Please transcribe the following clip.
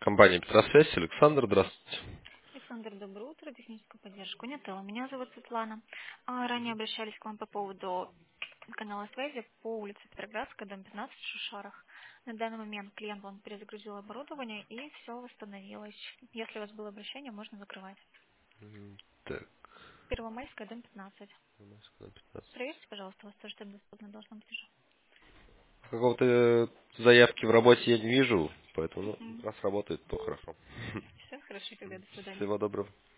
Компания Петросвязь, Александр, здравствуйте. Александр, доброе утро. Техническую поддержку Нетелла. Меня зовут Светлана. Ранее обращались к вам по поводу канала связи по улице Петроградская, дом 15 в Шушарах. На данный момент клиент он перезагрузил оборудование и все восстановилось. Если у вас было обращение, можно закрывать. Так, Первомайская, дом 15. у нас на 15. Проверьте, пожалуйста, у вас тоже там доступно должно быть уже. Какого-то заявки в работе я не вижу, поэтому, Угу. раз работает, то хорошо. Все хорошо, тогда до свидания. Всего доброго.